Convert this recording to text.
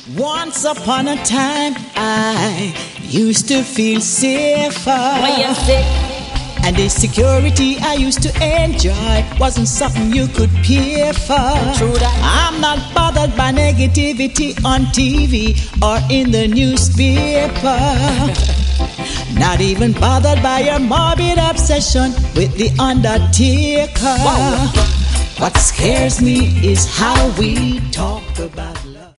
Once upon a time, I used to feel safer. What you say? And the security I used to enjoy wasn't something you could pay for. True that. I'm not bothered by negativity on TV or in the newspaper. Not even bothered by your morbid obsession with the Undertaker. Wow. What scares me is how we talk about